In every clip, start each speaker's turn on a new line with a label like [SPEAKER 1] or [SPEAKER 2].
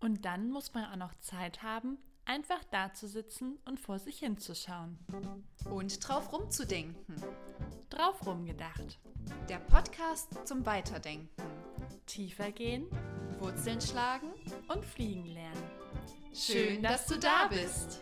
[SPEAKER 1] Und dann muss man auch noch Zeit haben, einfach dazusitzen und vor sich hinzuschauen.
[SPEAKER 2] Und drauf rumzudenken.
[SPEAKER 1] Drauf rumgedacht.
[SPEAKER 2] Der Podcast zum Weiterdenken.
[SPEAKER 1] Tiefer gehen
[SPEAKER 2] Wurzeln schlagen.
[SPEAKER 1] und fliegen lernen.
[SPEAKER 2] Schön, dass du da bist.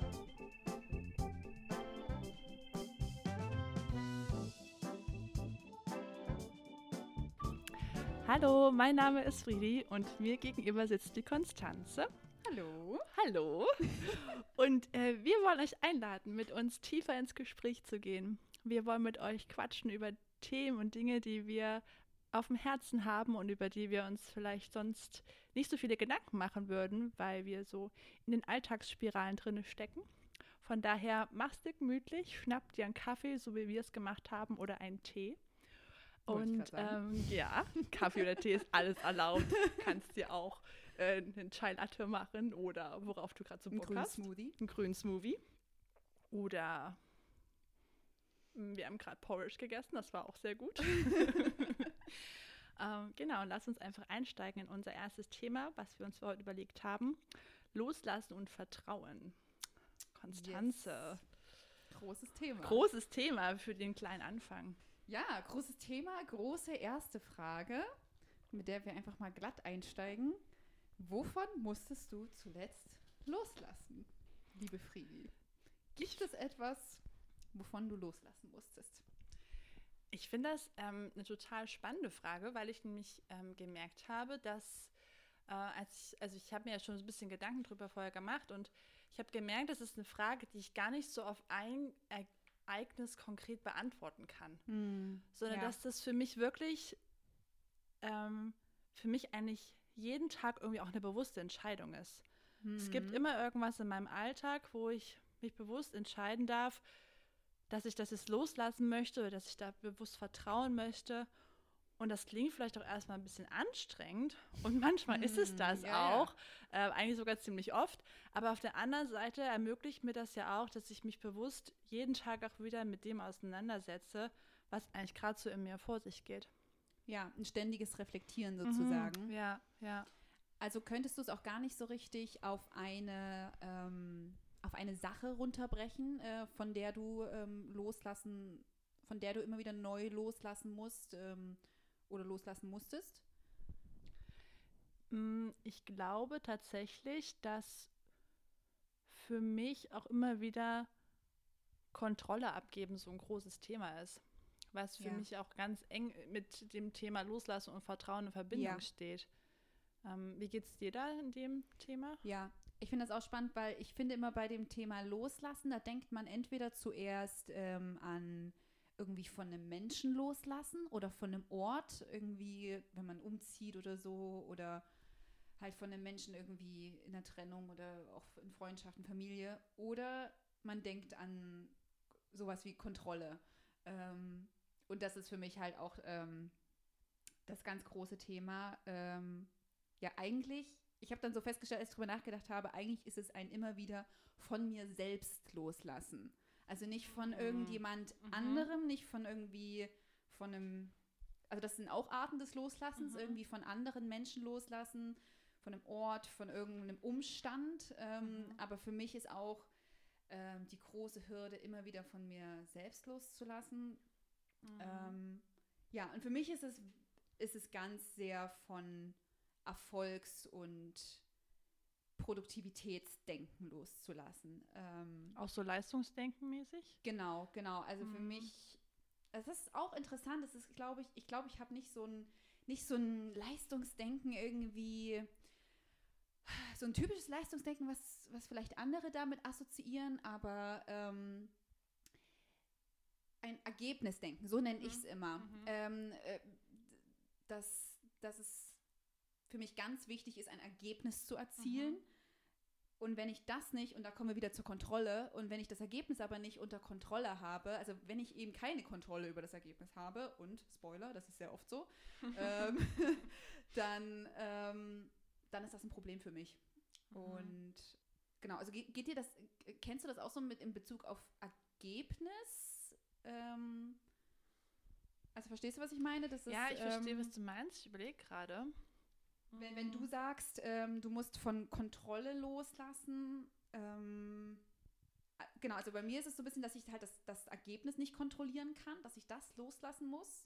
[SPEAKER 1] Hallo, mein Name ist Friedi und mir gegenüber sitzt die Konstanze.
[SPEAKER 2] Hallo.
[SPEAKER 1] Hallo. Und wir wollen euch einladen, mit uns tiefer ins Gespräch zu gehen. Wir wollen mit euch quatschen über Themen und Dinge, die wir auf dem Herzen haben und über die wir uns vielleicht sonst nicht so viele Gedanken machen würden, weil wir so in den Alltagsspiralen drin stecken. Von daher mach's dir gemütlich, schnapp dir einen Kaffee, so wie wir es gemacht haben, oder einen Tee. Und ja, Kaffee oder Tee ist alles erlaubt. Kannst dir auch einen Chai Latte machen oder worauf du gerade so Bock hast. Einen grünen Smoothie. Oder wir haben gerade Porridge gegessen, das war auch sehr gut. Genau, und lass uns einfach einsteigen in unser erstes Thema, was wir uns für heute überlegt haben. Loslassen und Vertrauen. Konstanze.
[SPEAKER 2] Yes. Großes Thema.
[SPEAKER 1] Großes Thema für den kleinen Anfang.
[SPEAKER 2] Ja, großes Thema, große erste Frage, mit der wir einfach mal glatt einsteigen. Wovon musstest du zuletzt loslassen, liebe Friedi? Gibt es etwas, wovon du loslassen musstest?
[SPEAKER 1] Ich finde das eine total spannende Frage, weil ich nämlich gemerkt habe, dass ich habe mir ja schon so ein bisschen Gedanken drüber vorher gemacht und ich habe gemerkt, das ist eine Frage, die ich gar nicht so auf ein Ereignis konkret beantworten kann, sondern dass das für mich wirklich, für mich eigentlich jeden Tag irgendwie auch eine bewusste Entscheidung ist. Es gibt immer irgendwas in meinem Alltag, wo ich mich bewusst entscheiden darf, dass ich das jetzt loslassen möchte oder dass ich da bewusst vertrauen möchte. Und das klingt vielleicht auch erstmal ein bisschen anstrengend und manchmal ist es das auch, eigentlich sogar ziemlich oft. Aber auf der anderen Seite ermöglicht mir das ja auch, dass ich mich bewusst jeden Tag auch wieder mit dem auseinandersetze, was eigentlich gerade so in mir vor sich geht.
[SPEAKER 2] Ja, ein ständiges Reflektieren sozusagen.
[SPEAKER 1] Ja.
[SPEAKER 2] Also könntest du es auch gar nicht so richtig auf eine Sache runterbrechen, von der du immer wieder neu loslassen musst oder loslassen musstest?
[SPEAKER 1] Ich glaube tatsächlich, dass für mich auch immer wieder Kontrolle abgeben so ein großes Thema ist, was für mich auch ganz eng mit dem Thema Loslassen und Vertrauen in Verbindung steht. Wie geht's dir da in dem Thema?
[SPEAKER 2] Ja, ich finde das auch spannend, weil ich finde immer bei dem Thema Loslassen, da denkt man entweder zuerst an irgendwie von einem Menschen loslassen oder von einem Ort, irgendwie, wenn man umzieht oder so, oder halt von einem Menschen irgendwie in der Trennung oder auch in Freundschaften, Familie, oder man denkt an sowas wie Kontrolle. Und das ist für mich halt auch das ganz große Thema. Ja, eigentlich, ich habe dann so festgestellt, als ich drüber nachgedacht habe, eigentlich ist es ein immer wieder von mir selbst loslassen. Also nicht von irgendjemand anderem, nicht von irgendwie von einem, also das sind auch Arten des Loslassens, irgendwie von anderen Menschen loslassen, von einem Ort, von irgendeinem Umstand. Aber für mich ist auch die große Hürde, immer wieder von mir selbst loszulassen. Ja, und für mich ist es ganz sehr von Erfolgs- und Produktivitätsdenken loszulassen.
[SPEAKER 1] Auch so Leistungsdenken-mäßig?
[SPEAKER 2] Genau. Also für mich, es ist auch interessant, es ist, ich habe nicht so ein Leistungsdenken irgendwie, so ein typisches Leistungsdenken, was vielleicht andere damit assoziieren, aber ein Ergebnisdenken, so nenne ich es immer. Dass es für mich ganz wichtig ist, ein Ergebnis zu erzielen. Und wenn ich das nicht, und da kommen wir wieder zur Kontrolle, und wenn ich das Ergebnis aber nicht unter Kontrolle habe, also wenn ich eben keine Kontrolle über das Ergebnis habe, und Spoiler, das ist sehr oft so, dann ist das ein Problem für mich. Und genau, also kennst du das auch so mit in Bezug auf Ergebnis? Also verstehst du, was ich meine?
[SPEAKER 1] Ja, ich verstehe, was du meinst. Ich überlege gerade.
[SPEAKER 2] Wenn du sagst, du musst von Kontrolle loslassen, genau, also bei mir ist es so ein bisschen, dass ich halt das Ergebnis nicht kontrollieren kann, dass ich das loslassen muss.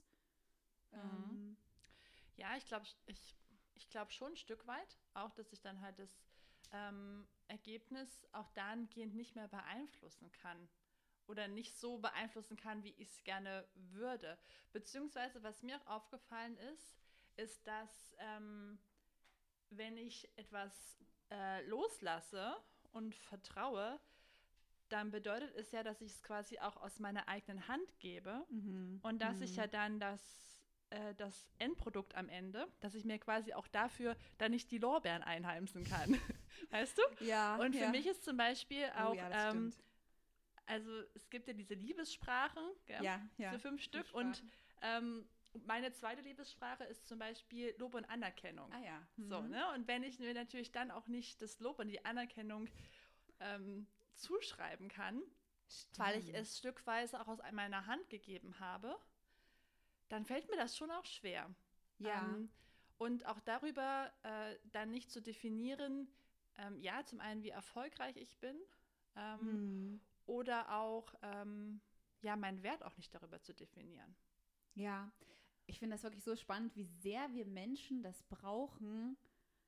[SPEAKER 1] Ja, ich glaube schon ein Stück weit, auch dass ich dann halt das Ergebnis auch dahingehend nicht mehr beeinflussen kann oder nicht so beeinflussen kann, wie ich es gerne würde. Beziehungsweise, was mir auch aufgefallen ist, dass wenn ich etwas loslasse und vertraue, dann bedeutet es ja, dass ich es quasi auch aus meiner eigenen Hand gebe und dass ich ja dann das Endprodukt am Ende, dass ich mir quasi auch dafür dann nicht die Lorbeeren einheimsen kann. Weißt du?
[SPEAKER 2] Ja.
[SPEAKER 1] Und für mich ist zum Beispiel auch,
[SPEAKER 2] das stimmt.
[SPEAKER 1] also es gibt ja diese Liebessprachen, gell? Diese 5 Stück. Und meine zweite Liebessprache ist zum Beispiel Lob und Anerkennung.
[SPEAKER 2] Ah ja.
[SPEAKER 1] So, ne? Und wenn ich mir natürlich dann auch nicht das Lob und die Anerkennung zuschreiben kann, weil ich es stückweise auch aus meiner Hand gegeben habe, dann fällt mir das schon auch schwer.
[SPEAKER 2] Ja.
[SPEAKER 1] Und auch darüber dann nicht zu definieren, ja, zum einen, wie erfolgreich ich bin, oder auch, ja, meinen Wert auch nicht darüber zu definieren.
[SPEAKER 2] Ja, ich finde das wirklich so spannend, wie sehr wir Menschen das brauchen,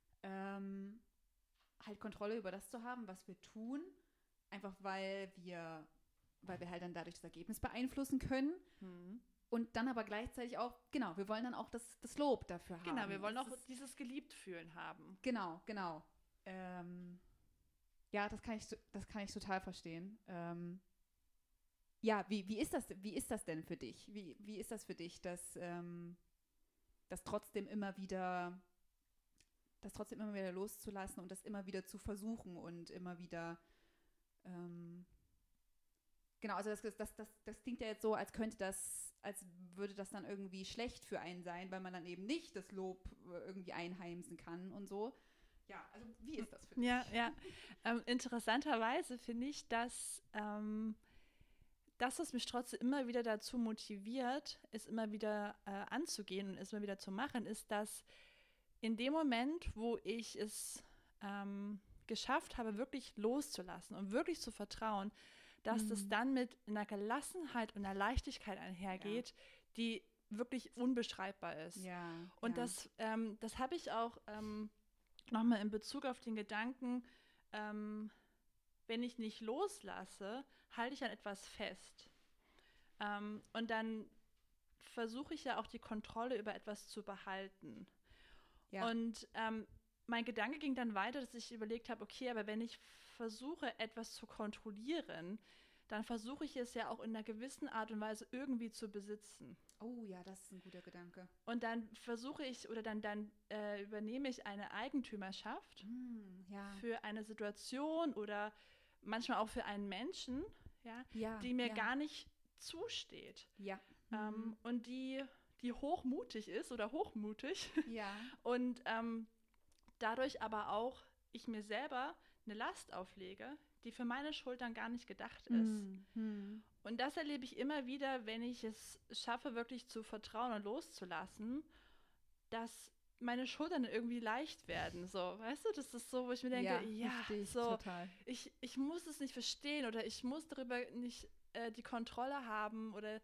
[SPEAKER 2] halt Kontrolle über das zu haben, was wir tun, einfach weil wir halt dann dadurch das Ergebnis beeinflussen können. Und dann aber gleichzeitig auch, genau, wir wollen dann auch das Lob dafür haben.
[SPEAKER 1] Genau, wir wollen auch dieses Geliebt-Fühlen haben.
[SPEAKER 2] Genau. Ja, das kann ich total verstehen. Ja, wie ist das denn für dich? Wie ist das für dich, dass trotzdem immer wieder loszulassen und das immer wieder zu versuchen und immer wieder genau, also das klingt ja jetzt so, als würde das dann irgendwie schlecht für einen sein, weil man dann eben nicht das Lob irgendwie einheimsen kann und so. Ja, also wie ist das für dich?
[SPEAKER 1] Ja. Interessanterweise finde ich, dass das, was mich trotzdem immer wieder dazu motiviert, es immer wieder anzugehen und es immer wieder zu machen, ist, dass in dem Moment, wo ich es geschafft habe, wirklich loszulassen und wirklich zu vertrauen, dass das dann mit einer Gelassenheit und einer Leichtigkeit einhergeht, die wirklich unbeschreibbar ist.
[SPEAKER 2] Ja,
[SPEAKER 1] und das habe ich auch nochmal in Bezug auf den Gedanken, wenn ich nicht loslasse, halte ich an etwas fest. Und dann versuche ich ja auch die Kontrolle über etwas zu behalten.
[SPEAKER 2] Ja.
[SPEAKER 1] Und mein Gedanke ging dann weiter, dass ich überlegt habe, okay, aber wenn ich versuche, etwas zu kontrollieren, dann versuche ich es ja auch in einer gewissen Art und Weise irgendwie zu besitzen.
[SPEAKER 2] Oh ja, das ist ein guter Gedanke.
[SPEAKER 1] Und dann versuche ich oder dann übernehme ich eine Eigentümerschaft für eine Situation oder manchmal auch für einen Menschen, die mir gar nicht zusteht.
[SPEAKER 2] Ja.
[SPEAKER 1] Und die hochmutig ist oder hochmutig.
[SPEAKER 2] Ja.
[SPEAKER 1] Und dadurch aber auch ich mir selber eine Last auflege, die für meine Schultern gar nicht gedacht ist. Und das erlebe ich immer wieder, wenn ich es schaffe, wirklich zu vertrauen und loszulassen, dass meine Schultern irgendwie leicht werden. So, weißt du, das ist so, wo ich mir denke,
[SPEAKER 2] total.
[SPEAKER 1] Ich muss es nicht verstehen oder ich muss darüber nicht die Kontrolle haben oder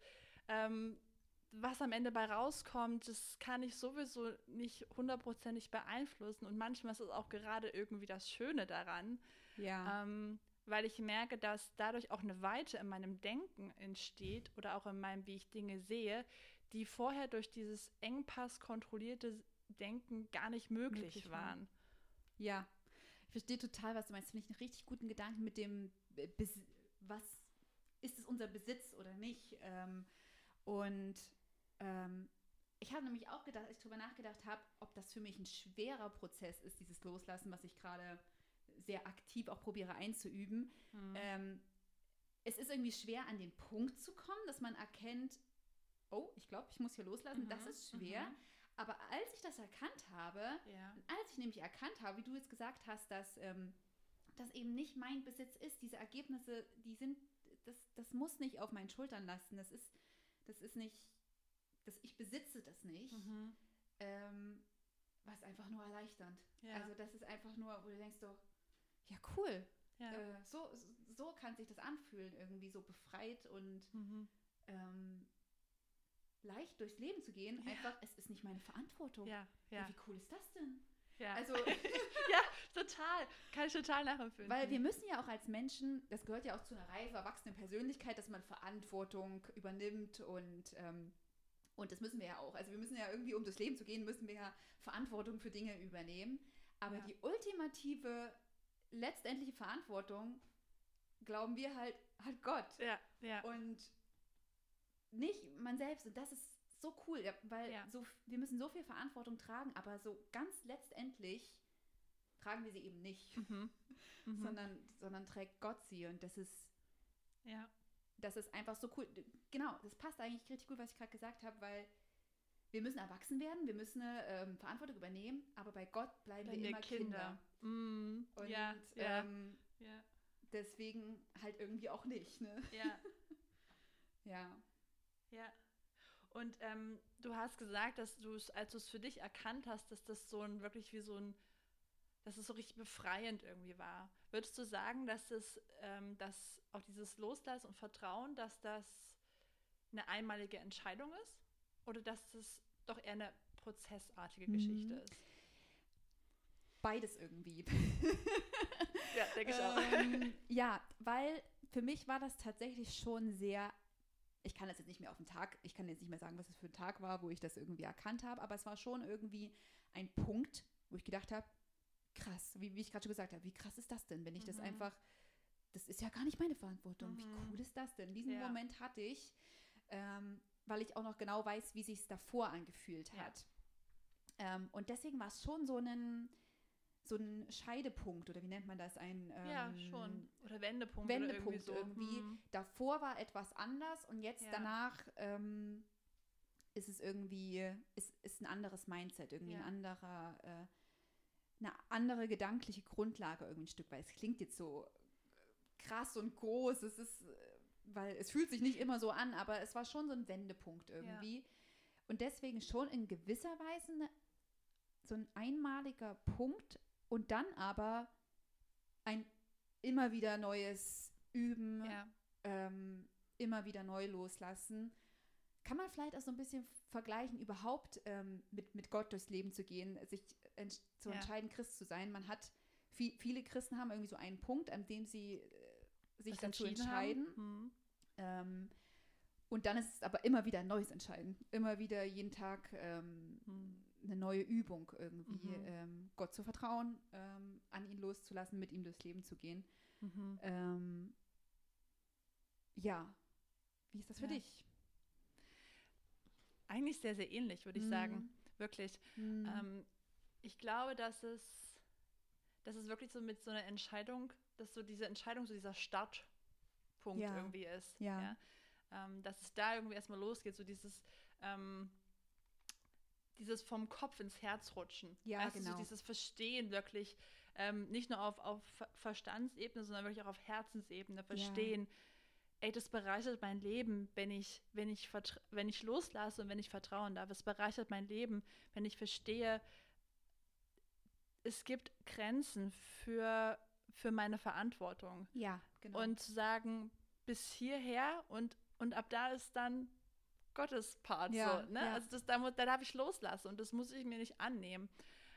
[SPEAKER 1] was am Ende bei rauskommt, das kann ich sowieso nicht 100% beeinflussen. Und manchmal ist es auch gerade irgendwie das Schöne daran, weil ich merke, dass dadurch auch eine Weite in meinem Denken entsteht oder auch in meinem, wie ich Dinge sehe, die vorher durch dieses Engpass kontrollierte Denken gar nicht möglich waren.
[SPEAKER 2] Ja, ich verstehe total, was du meinst. Finde ich einen richtig guten Gedanken mit dem, was ist es unser Besitz oder nicht? Ich habe nämlich auch gedacht, als ich darüber nachgedacht habe, ob das für mich ein schwerer Prozess ist, dieses Loslassen, was ich gerade sehr aktiv auch probiere einzuüben. Es ist irgendwie schwer, an den Punkt zu kommen, dass man erkennt, oh, ich glaube, ich muss hier loslassen, das ist schwer. Aber als ich das erkannt habe, als ich nämlich erkannt habe, wie du jetzt gesagt hast, dass das eben nicht mein Besitz ist, diese Ergebnisse, das muss nicht auf meinen Schultern lasten, das ist nicht, ich besitze das nicht, was einfach nur erleichternd.
[SPEAKER 1] Ja.
[SPEAKER 2] Also das ist einfach nur, wo du denkst so, ja cool,
[SPEAKER 1] Ja.
[SPEAKER 2] so kann sich das anfühlen, irgendwie so befreit und leicht durchs Leben zu gehen.
[SPEAKER 1] Ja.
[SPEAKER 2] Einfach, es ist nicht meine Verantwortung.
[SPEAKER 1] Ja.
[SPEAKER 2] Ja, wie cool ist das denn?
[SPEAKER 1] Ja.
[SPEAKER 2] Also,
[SPEAKER 1] ja, total. Kann ich total nachempfinden.
[SPEAKER 2] weil wir müssen ja auch als Menschen, das gehört ja auch zu einer reifen, erwachsenen Persönlichkeit, dass man Verantwortung übernimmt und das müssen wir ja auch. Also wir müssen ja irgendwie, um durchs Leben zu gehen, müssen wir ja Verantwortung für Dinge übernehmen. Aber die ultimative, letztendliche Verantwortung, glauben wir halt, hat Gott.
[SPEAKER 1] Ja.
[SPEAKER 2] Und nicht man selbst. Und das ist so cool, weil wir müssen so viel Verantwortung tragen, aber so ganz letztendlich tragen wir sie eben nicht, sondern trägt Gott sie. Und das ist einfach so cool. Genau, das passt eigentlich richtig gut, was ich gerade gesagt habe, weil wir müssen erwachsen werden, wir müssen Verantwortung übernehmen, aber bei Gott bleiben wir immer Kinder.
[SPEAKER 1] Und
[SPEAKER 2] deswegen halt irgendwie auch nicht. Ne?
[SPEAKER 1] Ja.
[SPEAKER 2] Ja.
[SPEAKER 1] Ja. Und du hast gesagt, dass du es, als du es für dich erkannt hast, dass das so ein wirklich wie so ein, dass es so richtig befreiend irgendwie war. Würdest du sagen, dass dass auch dieses Loslassen und Vertrauen, dass das eine einmalige Entscheidung ist? Oder dass das doch eher eine prozessartige Geschichte ist?
[SPEAKER 2] Beides irgendwie.
[SPEAKER 1] Ja, denke ich auch.
[SPEAKER 2] Ja, weil für mich war das tatsächlich schon sehr, ich kann jetzt nicht mehr auf den Tag, ich kann jetzt nicht mehr sagen, was es für ein Tag war, wo ich das irgendwie erkannt habe, aber es war schon irgendwie ein Punkt, wo ich gedacht habe, krass, wie ich gerade schon gesagt habe, wie krass ist das denn, wenn ich das einfach, das ist ja gar nicht meine Verantwortung, wie cool ist das denn? Diesen Moment hatte ich, weil ich auch noch genau weiß, wie sich es davor angefühlt hat. Und deswegen war es schon so ein Scheidepunkt, oder wie nennt man das?
[SPEAKER 1] Schon. Oder Wendepunkt.
[SPEAKER 2] Wendepunkt
[SPEAKER 1] oder
[SPEAKER 2] irgendwie. Davor war etwas anders und jetzt danach ist es irgendwie, ist ein anderes Mindset, irgendwie eine andere gedankliche Grundlage irgendwie ein Stück weit. Es klingt jetzt so krass und groß, es ist, weil es fühlt sich nicht immer so an, aber es war schon so ein Wendepunkt irgendwie. Ja. Und deswegen schon in gewisser Weise so ein einmaliger Punkt und dann aber ein immer wieder neues Üben, immer wieder neu loslassen. Kann man vielleicht auch so ein bisschen vergleichen, überhaupt mit Gott durchs Leben zu gehen, sich zu entscheiden, Christ zu sein. Man hat, viele Christen haben irgendwie so einen Punkt, an dem sie sich dazu entscheiden. Und dann ist es aber immer wieder ein neues Entscheiden. Immer wieder jeden Tag eine neue Übung irgendwie. Gott zu vertrauen, an ihn loszulassen, mit ihm durchs Leben zu gehen. Wie ist das für dich?
[SPEAKER 1] Eigentlich sehr, sehr ähnlich, würde ich sagen. Wirklich. Ich glaube, dass es wirklich so mit so einer Entscheidung, dass so diese Entscheidung so dieser Startpunkt irgendwie ist. Ja? Dass es da irgendwie erstmal losgeht, so dieses vom Kopf ins Herz rutschen.
[SPEAKER 2] Ja, genau.
[SPEAKER 1] So dieses Verstehen wirklich, nicht nur auf Verstandsebene, sondern wirklich auch auf Herzensebene verstehen. Ey, das bereichert mein Leben, wenn ich loslasse und wenn ich vertrauen darf. Es bereichert mein Leben, wenn ich verstehe, es gibt Grenzen für meine Verantwortung.
[SPEAKER 2] Ja, genau.
[SPEAKER 1] Und zu sagen, bis hierher und ab da ist dann Gottes Part.
[SPEAKER 2] Ja,
[SPEAKER 1] so, ne? Ja. Also da darf ich loslassen und das muss ich mir nicht annehmen.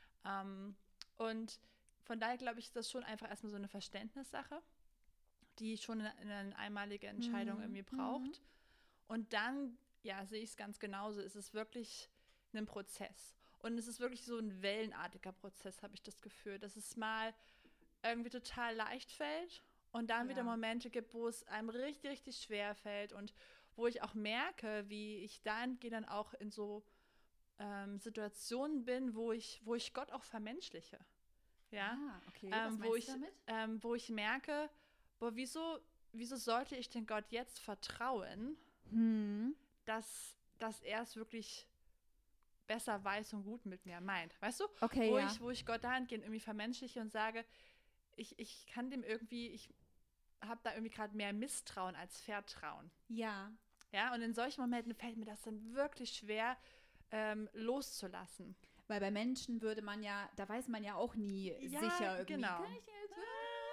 [SPEAKER 1] Und von daher glaube ich, ist das schon einfach erstmal so eine Verständnissache, die schon eine einmalige Entscheidung irgendwie braucht. Und dann, sehe ich es ganz genauso, ist es wirklich ein Prozess. Und es ist wirklich so ein wellenartiger Prozess, habe ich das Gefühl, dass es mal irgendwie total leicht fällt und dann wieder Momente gibt, wo es einem richtig, richtig schwer fällt und wo ich auch merke, wie ich dann auch in so Situationen bin, wo ich Gott auch vermenschliche. Ja?
[SPEAKER 2] Okay. Was meinst du damit?
[SPEAKER 1] Wo ich merke, wieso sollte ich denn Gott jetzt vertrauen, dass er es wirklich besser weiß und gut mit mir meint. Weißt du?
[SPEAKER 2] Okay,
[SPEAKER 1] wo ich Gott dahingehend irgendwie vermenschliche und sage, ich kann dem irgendwie, ich habe da irgendwie gerade mehr Misstrauen als Vertrauen.
[SPEAKER 2] Ja.
[SPEAKER 1] Ja, und in solchen Momenten fällt mir das dann wirklich schwer, loszulassen.
[SPEAKER 2] Weil bei Menschen würde man ja, da weiß man ja auch nie sicher irgendwie.
[SPEAKER 1] Genau.
[SPEAKER 2] Kann ich dir jetzt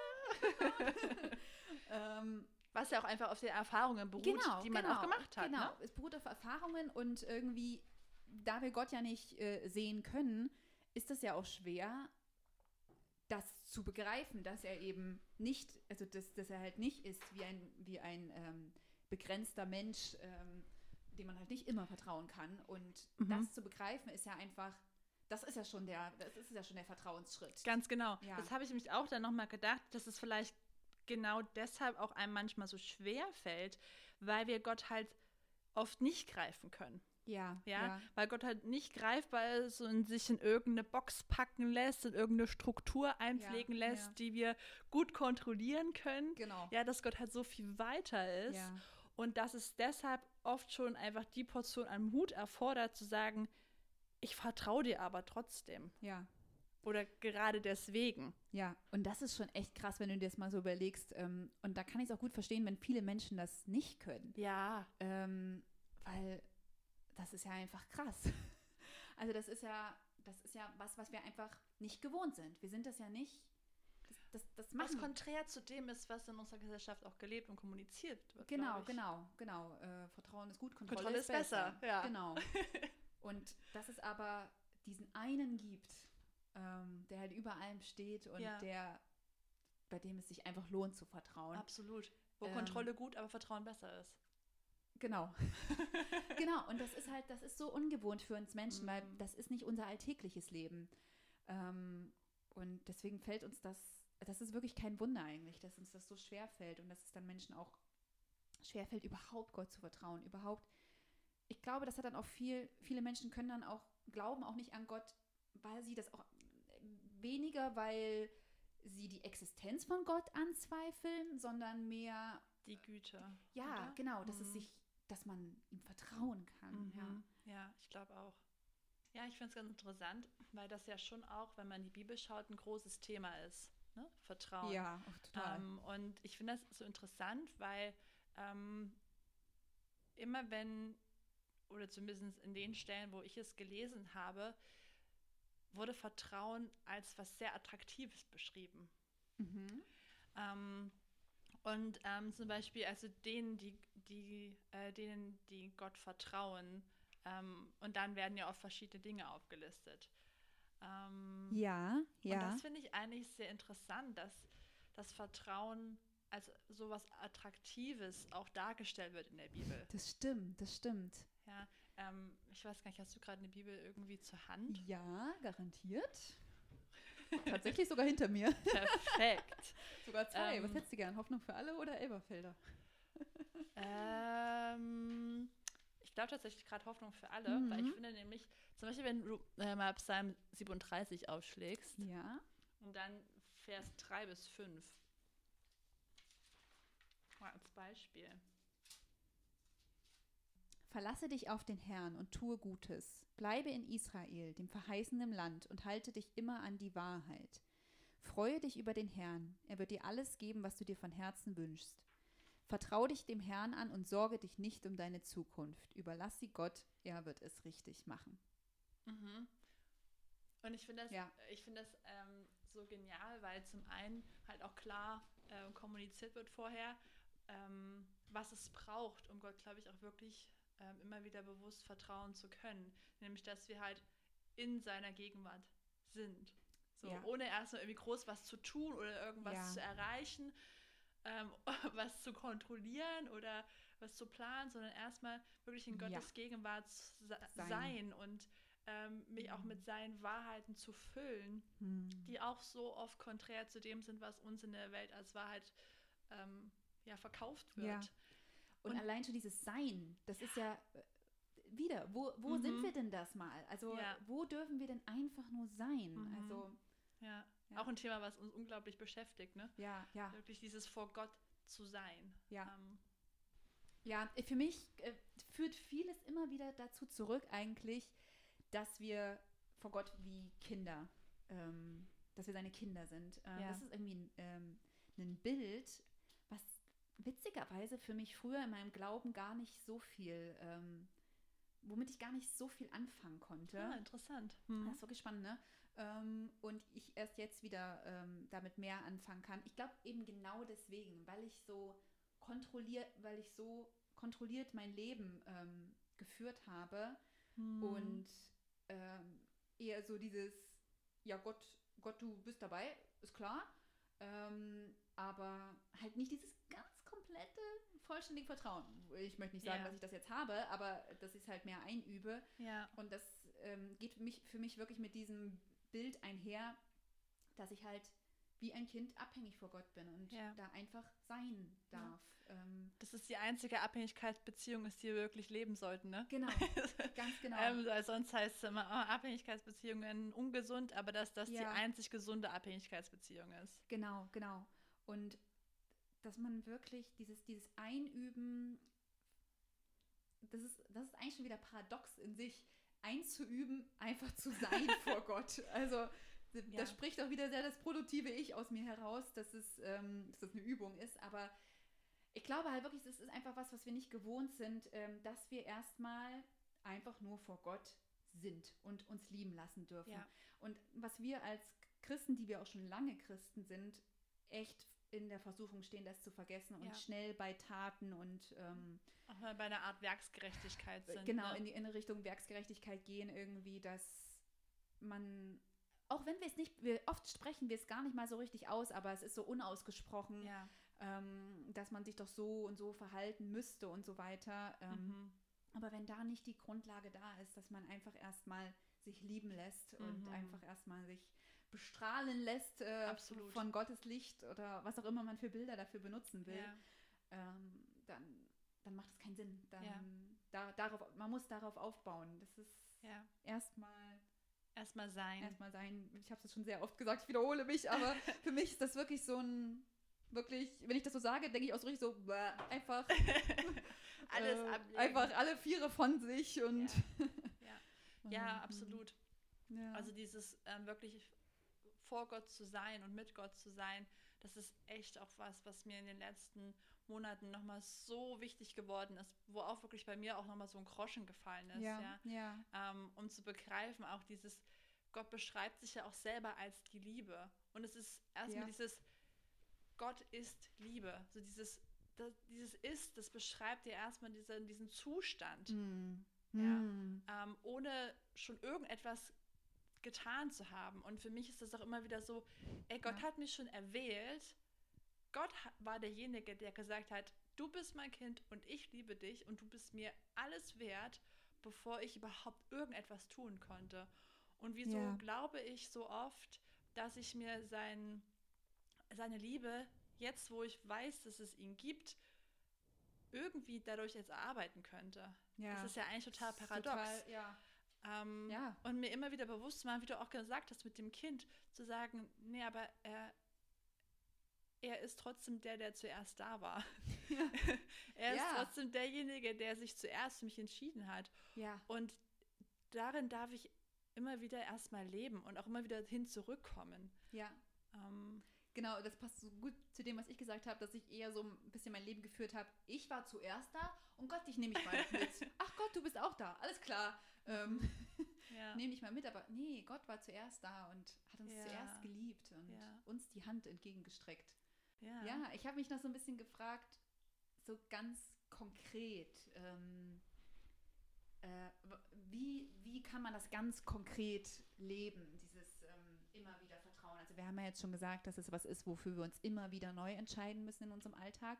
[SPEAKER 1] Was ja auch einfach auf den Erfahrungen beruht, die man auch gemacht hat.
[SPEAKER 2] Genau,
[SPEAKER 1] Ne?
[SPEAKER 2] es beruht auf Erfahrungen und irgendwie, da wir Gott ja nicht sehen können, ist es ja auch schwer, das zu begreifen, dass er eben nicht, also dass er halt nicht ist wie ein begrenzter Mensch, dem man halt nicht immer vertrauen kann. Und das zu begreifen ist ja einfach, das ist ja schon der Vertrauensschritt.
[SPEAKER 1] Ganz genau.
[SPEAKER 2] Ja.
[SPEAKER 1] Das habe ich mich auch dann nochmal gedacht, dass es vielleicht genau deshalb auch einem manchmal so schwer fällt, weil wir Gott halt oft nicht greifen können.
[SPEAKER 2] Ja.
[SPEAKER 1] Weil Gott halt nicht greifbar ist und sich in irgendeine Box packen lässt und irgendeine Struktur einpflegen lässt, die wir gut kontrollieren können.
[SPEAKER 2] Genau.
[SPEAKER 1] Ja, dass Gott halt so viel weiter ist.
[SPEAKER 2] Ja.
[SPEAKER 1] Und dass es deshalb oft schon einfach die Portion an Mut erfordert, zu sagen, ich vertraue dir aber trotzdem.
[SPEAKER 2] Ja.
[SPEAKER 1] Oder gerade deswegen.
[SPEAKER 2] Ja, und das ist schon echt krass, wenn du dir das mal so überlegst. Und da kann ich es auch gut verstehen, wenn viele Menschen das nicht können.
[SPEAKER 1] Ja.
[SPEAKER 2] Weil das ist ja einfach krass. Also das ist ja was wir einfach nicht gewohnt sind. Wir sind das ja nicht. Das machen
[SPEAKER 1] was konträr zu dem ist, was in unserer Gesellschaft auch gelebt und kommuniziert wird.
[SPEAKER 2] Genau. Vertrauen ist gut, Kontrolle ist
[SPEAKER 1] besser. Ja.
[SPEAKER 2] Genau. Und dass es aber diesen einen gibt, der halt über allem steht und bei dem es sich einfach lohnt zu vertrauen.
[SPEAKER 1] Absolut. Wo Kontrolle gut, aber Vertrauen besser ist.
[SPEAKER 2] Genau. Genau. Und das ist so ungewohnt für uns Menschen, weil das ist nicht unser alltägliches Leben. Und deswegen fällt uns das ist wirklich kein Wunder eigentlich, dass uns das so schwer fällt und dass es dann Menschen auch schwer fällt, überhaupt Gott zu vertrauen. Ich glaube, das hat dann auch viele Menschen können dann auch, glauben auch nicht an Gott, weil sie das auch weniger, weil sie die Existenz von Gott anzweifeln, sondern mehr
[SPEAKER 1] die Güte.
[SPEAKER 2] Ja,
[SPEAKER 1] oder?
[SPEAKER 2] Genau, dass man ihm vertrauen kann.
[SPEAKER 1] Ja, ich glaube auch. Ja, ich finde es ganz interessant, weil das ja schon auch, wenn man in die Bibel schaut, ein großes Thema ist. Ne? Vertrauen.
[SPEAKER 2] Ja, total.
[SPEAKER 1] Und ich finde das so interessant, weil immer wenn, oder zumindest in den Stellen, wo ich es gelesen habe, wurde Vertrauen als was sehr Attraktives beschrieben. Und zum Beispiel, also denen, die Gott vertrauen, und dann werden ja auch verschiedene Dinge aufgelistet.
[SPEAKER 2] Ja.
[SPEAKER 1] Und das finde ich eigentlich sehr interessant, dass das Vertrauen als sowas Attraktives auch dargestellt wird in der Bibel.
[SPEAKER 2] Das stimmt.
[SPEAKER 1] Ja, ich weiß gar nicht, hast du gerade eine Bibel irgendwie zur Hand?
[SPEAKER 2] Ja, garantiert. Tatsächlich sogar hinter mir.
[SPEAKER 1] Perfekt.
[SPEAKER 2] Sogar zwei. Was hättest du gern? Hoffnung für alle oder Elberfelder?
[SPEAKER 1] Ich glaube tatsächlich gerade Hoffnung für alle, weil ich finde nämlich, zum Beispiel, wenn du mal Psalm 37 aufschlägst, und dann Vers 3 bis 5, mal als Beispiel.
[SPEAKER 2] Verlasse dich auf den Herrn und tue Gutes. Bleibe in Israel, dem verheißenen Land, und halte dich immer an die Wahrheit. Freue dich über den Herrn. Er wird dir alles geben, was du dir von Herzen wünschst. Vertraue dich dem Herrn an und sorge dich nicht um deine Zukunft. Überlass sie Gott, er wird es richtig machen.
[SPEAKER 1] Und ich finde das so genial, weil zum einen halt auch klar kommuniziert wird vorher, was es braucht, um Gott, glaube ich, auch wirklich immer wieder bewusst vertrauen zu können. Nämlich, dass wir halt in seiner Gegenwart sind. So, ohne erstmal irgendwie groß was zu tun oder irgendwas zu erreichen, was zu kontrollieren oder was zu planen, sondern erstmal wirklich in Gottes Gegenwart sein und mich auch mit seinen Wahrheiten zu füllen, die auch so oft konträr zu dem sind, was uns in der Welt als Wahrheit verkauft wird.
[SPEAKER 2] Ja. Und allein schon dieses Sein, das ist ja wieder, wo sind wir denn das mal? Also wo dürfen wir denn einfach nur sein? Also
[SPEAKER 1] auch ein Thema, was uns unglaublich beschäftigt, ne?
[SPEAKER 2] Ja.
[SPEAKER 1] Wirklich dieses vor Gott zu sein.
[SPEAKER 2] Ja, für mich führt vieles immer wieder dazu zurück eigentlich, dass wir vor Gott wie Kinder, dass wir seine Kinder sind. Das ist irgendwie ein Bild, was witzigerweise für mich früher in meinem Glauben gar nicht so viel womit ich gar nicht so viel anfangen konnte.
[SPEAKER 1] Ah, interessant.
[SPEAKER 2] Das ist wirklich spannend, ne? Und ich erst jetzt wieder damit mehr anfangen kann. Ich glaube eben genau deswegen, weil ich so kontrolliert mein Leben geführt habe und eher so dieses, ja Gott, du bist dabei, ist klar, aber halt nicht dieses ganz komplette, vollständige Vertrauen. Ich möchte nicht sagen, dass ich das jetzt habe, aber dass ich es halt mehr einübe.
[SPEAKER 1] Ja.
[SPEAKER 2] Und das geht für mich wirklich mit diesem Bild einher, dass ich halt wie ein Kind abhängig vor Gott bin und da einfach sein darf.
[SPEAKER 1] Das ist die einzige Abhängigkeitsbeziehung, die wir wirklich leben sollten, ne?
[SPEAKER 2] Genau, ganz genau.
[SPEAKER 1] Sonst heißt es immer, Abhängigkeitsbeziehungen ungesund, aber dass das die einzig gesunde Abhängigkeitsbeziehung ist.
[SPEAKER 2] Genau. Und dass man wirklich dieses Einüben, das ist eigentlich schon wieder paradox in sich, einzuüben, einfach zu sein vor Gott. Also das spricht auch wieder sehr das produktive Ich aus mir heraus, dass das eine Übung ist, aber ich glaube halt wirklich, das ist einfach was wir nicht gewohnt sind, dass wir erstmal einfach nur vor Gott sind und uns lieben lassen dürfen. Ja. Und was wir als Christen, die wir auch schon lange Christen sind, echt in der Versuchung stehen, das zu vergessen und schnell bei Taten und
[SPEAKER 1] auch mal bei einer Art Werksgerechtigkeit sind.
[SPEAKER 2] Genau,
[SPEAKER 1] ne?
[SPEAKER 2] in Richtung Werksgerechtigkeit gehen irgendwie, dass man, auch wenn oft sprechen wir es gar nicht mal so richtig aus, aber es ist so unausgesprochen, dass man sich doch so und so verhalten müsste und so weiter. Aber wenn da nicht die Grundlage da ist, dass man einfach erstmal sich lieben lässt und einfach erstmal sich bestrahlen lässt von Gottes Licht oder was auch immer man für Bilder dafür benutzen will, dann macht es keinen Sinn. Man muss darauf aufbauen. Das ist
[SPEAKER 1] Erstmal sein.
[SPEAKER 2] Ich habe es schon sehr oft gesagt, ich wiederhole mich, aber für mich ist das wirklich so wenn ich das so sage, denke ich auch so richtig so, einfach
[SPEAKER 1] alles ablegen.
[SPEAKER 2] Einfach alle Viere von sich und
[SPEAKER 1] ja, absolut. Ja. Also dieses wirklich vor Gott zu sein und mit Gott zu sein, das ist echt auch was mir in den letzten Monaten nochmal so wichtig geworden ist, wo auch wirklich bei mir auch nochmal so ein Groschen gefallen ist, um zu begreifen, auch dieses, Gott beschreibt sich ja auch selber als die Liebe. Und es ist erstmal dieses, Gott ist Liebe. So dieses Ist, das beschreibt ja erstmal diesen Zustand. Ohne schon irgendetwas getan zu haben. Und für mich ist das auch immer wieder so, Gott hat mich schon erwählt. Gott war derjenige, der gesagt hat, du bist mein Kind und ich liebe dich und du bist mir alles wert, bevor ich überhaupt irgendetwas tun konnte. Und wieso glaube ich so oft, dass ich mir seine Liebe, jetzt wo ich weiß, dass es ihn gibt, irgendwie dadurch jetzt erarbeiten könnte. Ja. Das ist ja eigentlich total paradox. Und mir immer wieder bewusst zu machen, wie du auch gesagt hast, mit dem Kind, zu sagen, nee, aber er ist trotzdem der zuerst da war. Er ist trotzdem derjenige, der sich zuerst für mich entschieden hat. Ja. Und darin darf ich immer wieder erstmal leben und auch immer wieder hin zurückkommen. Ja.
[SPEAKER 2] Genau, das passt so gut zu dem, was ich gesagt habe, dass ich eher so ein bisschen mein Leben geführt habe. Ich war zuerst da und Gott, dich nehme ich mal mit. Ach Gott, du bist auch da, alles klar. Nehme ich mal mit, aber nee, Gott war zuerst da und hat uns zuerst geliebt und uns die Hand entgegengestreckt. Ja, ich habe mich noch so ein bisschen gefragt, so ganz konkret, wie kann man das ganz konkret leben, dieses immer wieder Vertrauen? Also wir haben ja jetzt schon gesagt, dass es was ist, wofür wir uns immer wieder neu entscheiden müssen in unserem Alltag.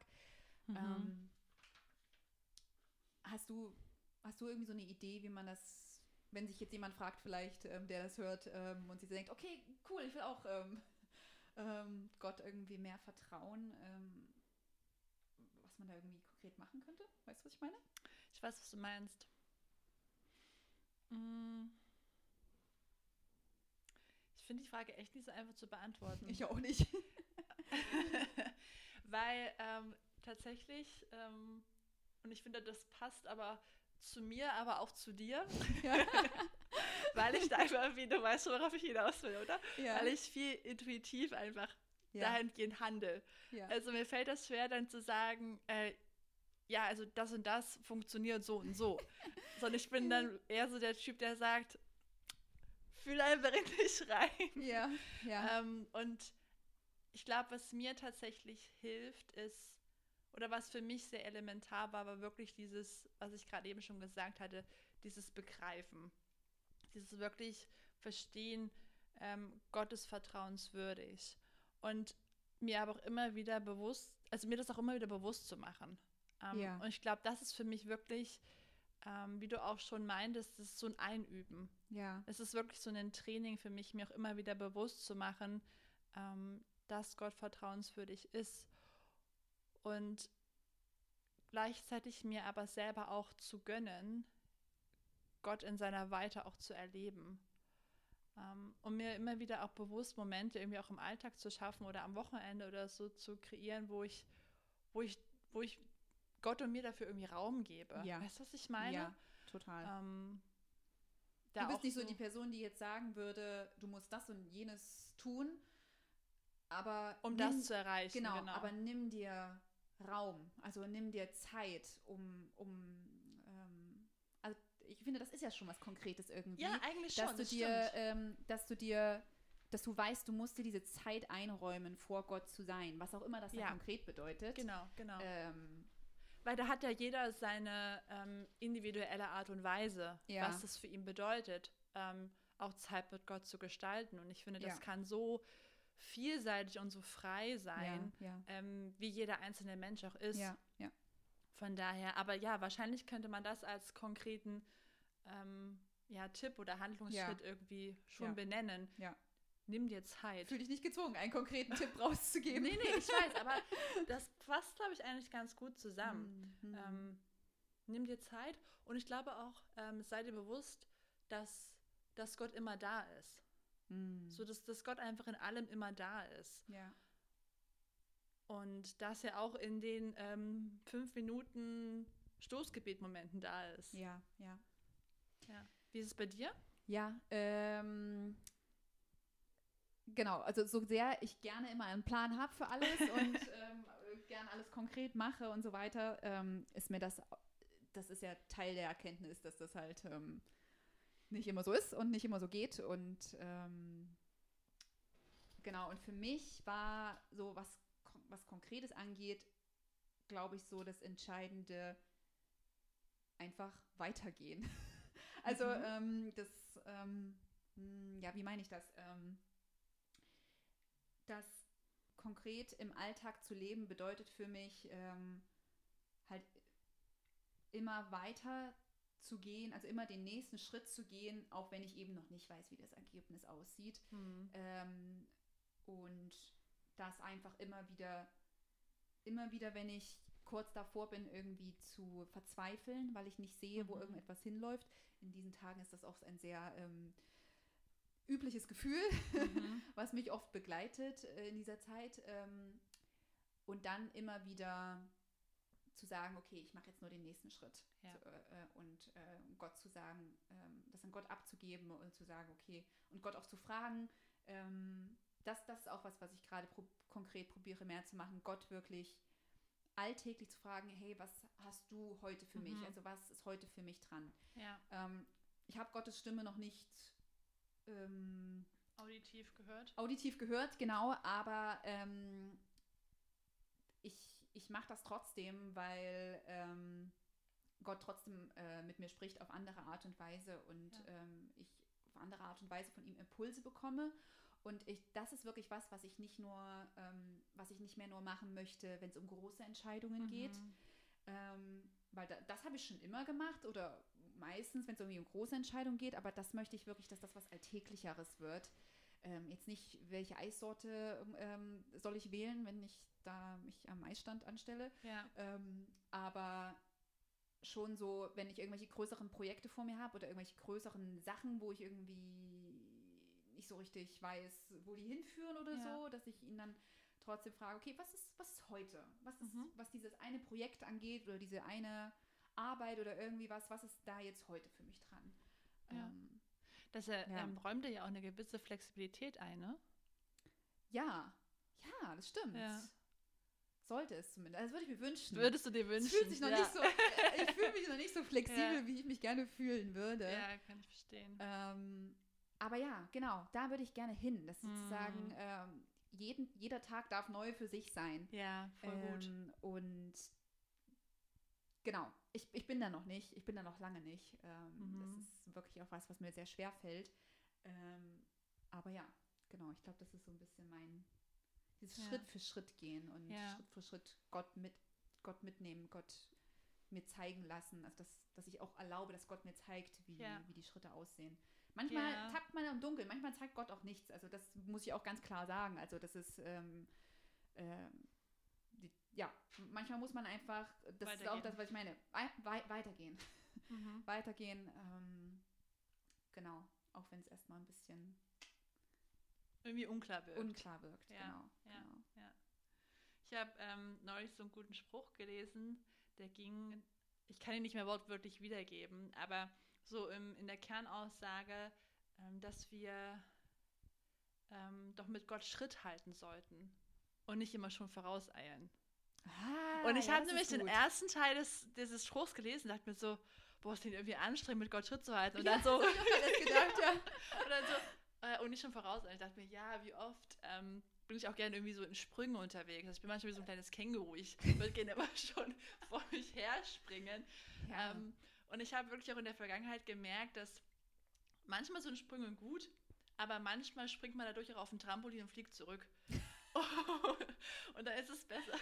[SPEAKER 2] Hast du irgendwie so eine Idee, wie man das, wenn sich jetzt jemand fragt vielleicht, der das hört und sich denkt, okay, cool, ich will auch Gott irgendwie mehr vertrauen, was man da irgendwie konkret machen könnte? Weißt du, was ich meine?
[SPEAKER 1] Ich weiß, was du meinst. Ich finde die Frage echt nicht so einfach zu beantworten.
[SPEAKER 2] Ich auch nicht.
[SPEAKER 1] Weil tatsächlich, und ich finde, das passt aber zu mir, aber auch zu dir. Ja. Weil ich da einfach, wie du weißt, worauf ich hinaus will, oder? Ja. Weil ich viel intuitiv einfach dahingehend handle. Ja. Also mir fällt das schwer, dann zu sagen, ja, also das und das funktioniert so und so. Sondern ich bin dann eher so der Typ, der sagt, fühl einfach in dich rein.
[SPEAKER 2] Ja, ja.
[SPEAKER 1] Und ich glaube, was mir tatsächlich hilft, ist, oder was für mich sehr elementar war, war wirklich dieses, was ich gerade eben schon gesagt hatte, dieses Begreifen. Dieses wirklich Verstehen, Gott ist vertrauenswürdig. Und mir aber auch immer wieder bewusst, also mir das auch immer wieder bewusst zu machen.
[SPEAKER 2] Ja.
[SPEAKER 1] Und ich glaube, das ist für mich wirklich, wie du auch schon meintest, das ist so ein Einüben.
[SPEAKER 2] Ja.
[SPEAKER 1] Es ist wirklich so ein Training für mich, mir auch immer wieder bewusst zu machen, dass Gott vertrauenswürdig ist und gleichzeitig mir aber selber auch zu gönnen, Gott in seiner Weite auch zu erleben. Um mir immer wieder auch bewusst Momente irgendwie auch im Alltag zu schaffen oder am Wochenende oder so zu kreieren, wo ich, wo ich Gott und mir dafür irgendwie Raum gebe.
[SPEAKER 2] Ja.
[SPEAKER 1] Weißt du, was ich meine?
[SPEAKER 2] Ja, total.
[SPEAKER 1] Da
[SPEAKER 2] Du bist
[SPEAKER 1] auch
[SPEAKER 2] nicht so die Person, die jetzt sagen würde, du musst das und jenes tun, aber
[SPEAKER 1] um das zu erreichen.
[SPEAKER 2] Genau, aber nimm dir Raum, also nimm dir Zeit, also ich finde, das ist ja schon was Konkretes irgendwie.
[SPEAKER 1] Ja, eigentlich schon,
[SPEAKER 2] dass du weißt, du musst dir diese Zeit einräumen, vor Gott zu sein, was auch immer das dann konkret bedeutet.
[SPEAKER 1] Genau. Weil da hat ja jeder seine individuelle Art und Weise, was das für ihn bedeutet, auch Zeit mit Gott zu gestalten. Und ich finde, das kann so vielseitig und so frei sein, wie jeder einzelne Mensch auch ist.
[SPEAKER 2] Ja.
[SPEAKER 1] Von daher, aber ja, wahrscheinlich könnte man das als konkreten Tipp oder Handlungsschritt irgendwie schon benennen.
[SPEAKER 2] Ja.
[SPEAKER 1] Nimm dir Zeit.
[SPEAKER 2] Fühl dich nicht gezwungen, einen konkreten Tipp rauszugeben.
[SPEAKER 1] Nee, ich weiß, aber das passt, glaube ich, eigentlich ganz gut zusammen. Nimm dir Zeit und ich glaube auch, sei dir bewusst, dass Gott immer da ist. So, dass Gott einfach in allem immer da ist.
[SPEAKER 2] Ja.
[SPEAKER 1] Und dass er auch in den 5 Minuten Stoßgebet-Momenten da ist.
[SPEAKER 2] Ja.
[SPEAKER 1] Wie ist es bei dir?
[SPEAKER 2] Ja, genau, also so sehr ich gerne immer einen Plan habe für alles und gerne alles konkret mache und so weiter, ist mir das ist ja Teil der Erkenntnis, dass das halt nicht immer so ist und nicht immer so geht und genau, und für mich war so, was Konkretes angeht, glaube ich, so das Entscheidende einfach weitergehen. Also wie meine ich das? Das konkret im Alltag zu leben bedeutet für mich halt immer weiter zu gehen, also immer den nächsten Schritt zu gehen, auch wenn ich eben noch nicht weiß, wie das Ergebnis aussieht. Und das einfach immer wieder, wenn ich kurz davor bin, irgendwie zu verzweifeln, weil ich nicht sehe, wo irgendetwas hinläuft. In diesen Tagen ist das auch ein sehr übliches Gefühl, was mich oft begleitet in dieser Zeit. Und dann immer wieder zu sagen, okay, ich mache jetzt nur den nächsten Schritt. Und Gott zu sagen, das an Gott abzugeben und zu sagen, okay, und Gott auch zu fragen, das ist auch was ich gerade konkret probiere mehr zu machen, Gott wirklich alltäglich zu fragen, hey, was hast du heute für mich? Also was ist heute für mich dran?
[SPEAKER 1] Ja.
[SPEAKER 2] Ich habe Gottes Stimme noch nicht
[SPEAKER 1] auditiv
[SPEAKER 2] gehört, genau, aber ich mache das trotzdem, weil Gott trotzdem mit mir spricht auf andere Art und Weise und ich auf andere Art und Weise von ihm Impulse bekomme. Und das ist wirklich was ich nicht mehr nur machen möchte, wenn es um große Entscheidungen geht. Weil das habe ich schon immer gemacht oder meistens, wenn es irgendwie um große Entscheidungen geht, aber das möchte ich wirklich, dass das was Alltäglicheres wird. Jetzt nicht, welche Eissorte soll ich wählen, wenn ich da mich am Eisstand anstelle.
[SPEAKER 1] Ja.
[SPEAKER 2] Aber schon so, wenn ich irgendwelche größeren Projekte vor mir habe oder irgendwelche größeren Sachen, wo ich irgendwie nicht so richtig weiß, wo die hinführen oder so, dass ich ihn dann trotzdem frage, okay, was ist heute? Was dieses eine Projekt angeht oder diese eine Arbeit oder irgendwie was ist da jetzt heute für mich dran?
[SPEAKER 1] Ja. Das räumt dir ja auch eine gewisse Flexibilität ein, ne?
[SPEAKER 2] Ja, das stimmt.
[SPEAKER 1] Ja.
[SPEAKER 2] Sollte es zumindest. Das würde ich mir wünschen.
[SPEAKER 1] Würdest du dir wünschen?
[SPEAKER 2] Es fühlt sich noch nicht so, ich fühle mich noch nicht so flexibel, wie ich mich gerne fühlen würde.
[SPEAKER 1] Ja, kann ich verstehen.
[SPEAKER 2] Aber ja, genau, da würde ich gerne hin. Das sozusagen, jeder Tag darf neu für sich sein.
[SPEAKER 1] Ja, voll gut.
[SPEAKER 2] Und genau, ich bin da noch nicht. Ich bin da noch lange nicht. Das ist wirklich auch was mir sehr schwer fällt. Aber ja, genau, ich glaube, das ist so ein bisschen dieses Schritt für Schritt gehen und Schritt für Schritt Gott mitnehmen, Gott mir zeigen lassen. Also, dass ich auch erlaube, dass Gott mir zeigt, wie die Schritte aussehen. Manchmal tappt man im Dunkeln, manchmal zeigt Gott auch nichts. Also, das muss ich auch ganz klar sagen. Also, das ist, manchmal muss man einfach, das ist auch das, was ich meine, weitergehen. Weitergehen, genau, auch wenn es erstmal ein bisschen
[SPEAKER 1] irgendwie unklar wirkt.
[SPEAKER 2] Genau.
[SPEAKER 1] Ich habe neulich so einen guten Spruch gelesen, der ging, ich kann ihn nicht mehr wortwörtlich wiedergeben, aber so in der Kernaussage, dass wir doch mit Gott Schritt halten sollten und nicht immer schon vorauseilen. Und ich habe nämlich den ersten Teil dieses Spruchs gelesen und dachte mir so, boah, ist den irgendwie anstrengend, mit Gott Schritt zu halten. Und dann so,
[SPEAKER 2] das gedacht, ja.
[SPEAKER 1] Und dann so, und nicht schon vorauseilen. Ich dachte mir, ja, wie oft bin ich auch gerne irgendwie so in Sprüngen unterwegs. Also ich bin manchmal wie so ein kleines Känguru. Ich würde gerne immer schon vor mich her springen. Ja. Und ich habe wirklich auch in der Vergangenheit gemerkt, dass manchmal sind Sprünge gut, aber manchmal springt man dadurch auch auf ein Trampolin und fliegt zurück. Und da ist es besser.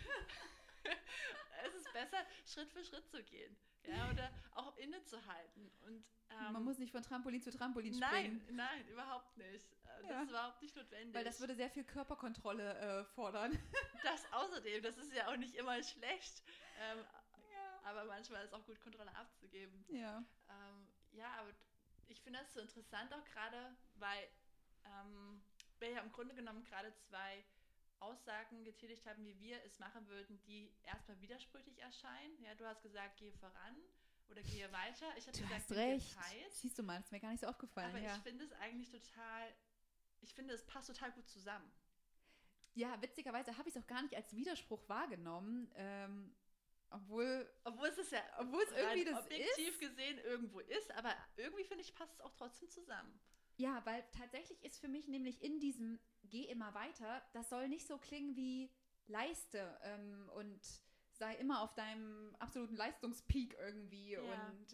[SPEAKER 1] Schritt für Schritt zu gehen. Ja, oder auch innezuhalten. Und,
[SPEAKER 2] man muss nicht von Trampolin zu Trampolin springen.
[SPEAKER 1] Nein, überhaupt nicht. Das ist überhaupt nicht notwendig.
[SPEAKER 2] Weil das würde sehr viel Körperkontrolle fordern.
[SPEAKER 1] Das außerdem, das ist ja auch nicht immer schlecht. Aber manchmal ist es auch gut, Kontrolle abzugeben.
[SPEAKER 2] Ja.
[SPEAKER 1] Aber ich finde das so interessant auch gerade, weil wir ja im Grunde genommen gerade zwei Aussagen getätigt haben, wie wir es machen würden, die erstmal widersprüchlich erscheinen. Ja, du hast gesagt, gehe voran oder gehe weiter. Ich habe gesagt,
[SPEAKER 2] hast recht. Siehst du mal, das ist mir gar nicht so aufgefallen.
[SPEAKER 1] Aber ich finde es eigentlich es passt total gut zusammen.
[SPEAKER 2] Ja, witzigerweise habe ich es auch gar nicht als Widerspruch wahrgenommen, obwohl es irgendwie das
[SPEAKER 1] objektiv gesehen irgendwo ist, aber irgendwie finde ich, passt es auch trotzdem zusammen.
[SPEAKER 2] Ja, weil tatsächlich ist für mich nämlich in diesem Geh immer weiter, das soll nicht so klingen wie Leiste und sei immer auf deinem absoluten Leistungspeak irgendwie und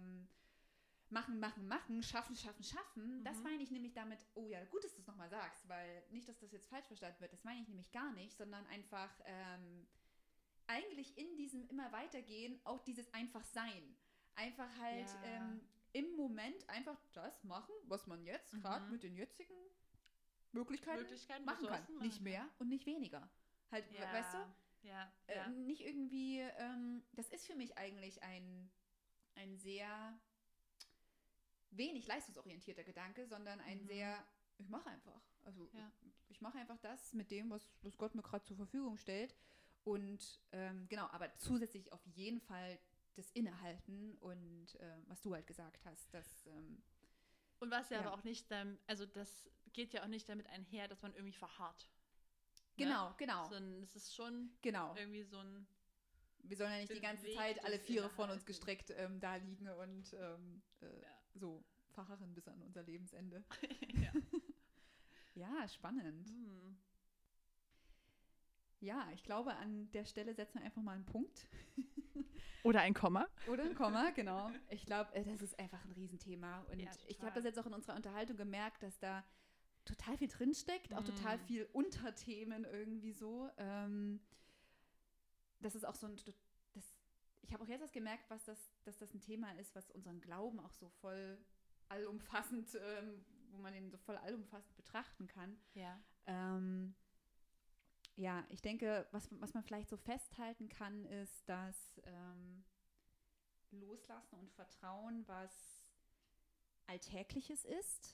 [SPEAKER 2] machen, schaffen. Das meine ich nämlich damit, oh ja, gut, dass du es nochmal sagst, weil nicht, dass das jetzt falsch verstanden wird, das meine ich nämlich gar nicht, sondern einfach eigentlich in diesem immer weitergehen auch dieses einfach sein. Einfach halt im Moment einfach das machen, was man jetzt gerade mit den jetzigen Möglichkeiten machen kann. Nicht mehr und nicht weniger. Halt, weißt du?
[SPEAKER 1] Ja.
[SPEAKER 2] Nicht irgendwie, das ist für mich eigentlich ein sehr wenig leistungsorientierter Gedanke, sondern ein sehr, ich mache einfach. Also ich mache einfach das mit dem, was Gott mir gerade zur Verfügung stellt. Und genau, aber zusätzlich auf jeden Fall das Innehalten und was du halt gesagt hast, dass
[SPEAKER 1] und was aber auch nicht, also das geht ja auch nicht damit einher, dass man irgendwie verharrt.
[SPEAKER 2] Genau.
[SPEAKER 1] Sondern es ist schon irgendwie so ein
[SPEAKER 2] wir sollen ja nicht die ganze Zeit alle Viere von uns gestreckt da liegen und so verharren bis an unser Lebensende. Ja, spannend. Ja, ich glaube, an der Stelle setzen wir einfach mal einen Punkt.
[SPEAKER 1] Oder ein Komma.
[SPEAKER 2] Genau. Ich glaube, das ist einfach ein Riesenthema. Und ich habe das jetzt auch in unserer Unterhaltung gemerkt, dass da total viel drinsteckt, auch total viel Unterthemen irgendwie so. Das ist auch so ich habe auch jetzt erst gemerkt, dass das ein Thema ist, was unseren Glauben auch so voll allumfassend, wo man den so voll allumfassend betrachten kann. Ja, ich denke, was man vielleicht so festhalten kann, ist, dass Loslassen und Vertrauen was Alltägliches ist,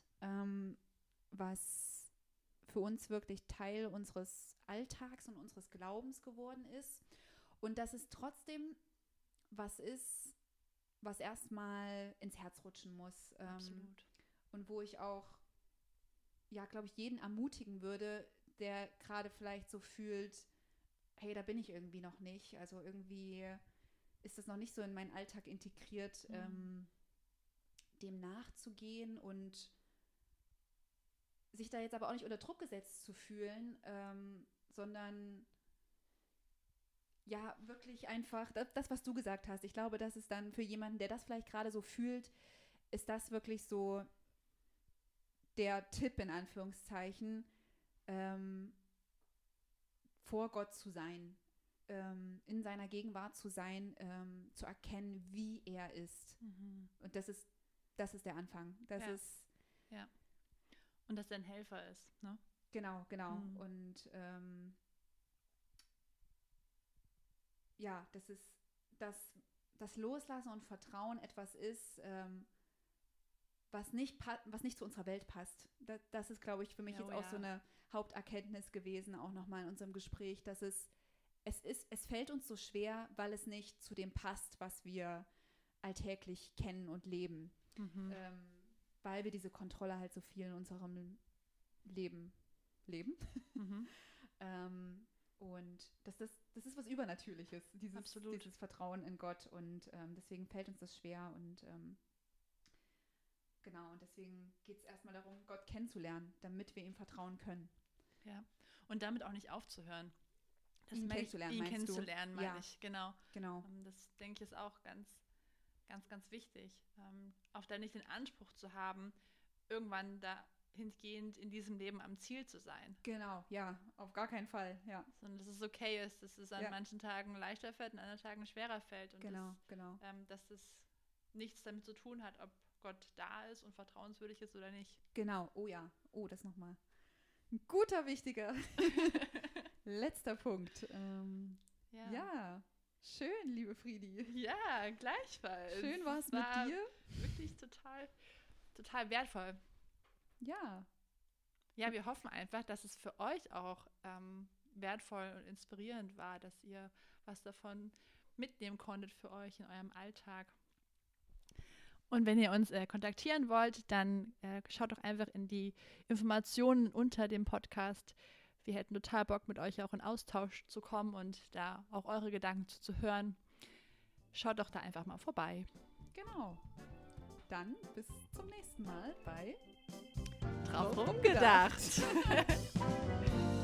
[SPEAKER 2] was für uns wirklich Teil unseres Alltags und unseres Glaubens geworden ist und dass es trotzdem was ist, was erstmal ins Herz rutschen muss.
[SPEAKER 1] Absolut.
[SPEAKER 2] Und wo ich auch, glaube ich, jeden ermutigen würde, der gerade vielleicht so fühlt, hey, da bin ich irgendwie noch nicht. Also irgendwie ist das noch nicht so in meinen Alltag integriert, dem nachzugehen und sich da jetzt aber auch nicht unter Druck gesetzt zu fühlen, sondern ja, wirklich einfach, das, was du gesagt hast. Ich glaube, das ist dann für jemanden, der das vielleicht gerade so fühlt, ist das wirklich so der Tipp in Anführungszeichen, vor Gott zu sein, in seiner Gegenwart zu sein, zu erkennen, wie er ist. Und das ist der Anfang. Das ist
[SPEAKER 1] und dass er ein Helfer ist, ne?
[SPEAKER 2] Genau. Und das ist, das Loslassen und Vertrauen etwas ist, was nicht zu unserer Welt passt. Das ist, glaube ich, für mich jetzt auch so eine Haupterkenntnis gewesen, auch nochmal in unserem Gespräch, dass es fällt uns so schwer, weil es nicht zu dem passt, was wir alltäglich kennen und leben. Weil wir diese Kontrolle halt so viel in unserem Leben. Und das ist was Übernatürliches, dieses Vertrauen in Gott. Und deswegen fällt uns das schwer. Und genau, und deswegen geht es erstmal darum, Gott kennenzulernen, damit wir ihm vertrauen können.
[SPEAKER 1] Ja, und damit auch nicht aufzuhören.
[SPEAKER 2] Ihn kennenzulernen,
[SPEAKER 1] meine ich. Genau.
[SPEAKER 2] Das
[SPEAKER 1] denke ich ist auch ganz, ganz, ganz wichtig. Auch da nicht den Anspruch zu haben, irgendwann dahingehend in diesem Leben am Ziel zu sein.
[SPEAKER 2] Genau, ja, auf gar keinen Fall, ja.
[SPEAKER 1] Sondern dass es okay ist, dass es an manchen Tagen leichter fällt und an anderen Tagen schwerer fällt. Und dass es nichts damit zu tun hat, ob Gott da ist und vertrauenswürdig ist oder nicht.
[SPEAKER 2] Genau, oh ja, das nochmal. Ein guter, wichtiger letzter Punkt. Ja, schön, liebe Friedi.
[SPEAKER 1] Ja, gleichfalls.
[SPEAKER 2] Schön war es mit dir.
[SPEAKER 1] Wirklich total, total wertvoll.
[SPEAKER 2] Ja.
[SPEAKER 1] Ja, wir hoffen einfach, dass es für euch auch wertvoll und inspirierend war, dass ihr was davon mitnehmen konntet für euch in eurem Alltag. Und wenn ihr uns kontaktieren wollt, dann schaut doch einfach in die Informationen unter dem Podcast. Wir hätten total Bock, mit euch auch in Austausch zu kommen und da auch eure Gedanken zu hören. Schaut doch da einfach mal vorbei.
[SPEAKER 2] Genau. Dann bis zum nächsten Mal bei
[SPEAKER 1] Drauf rumgedacht.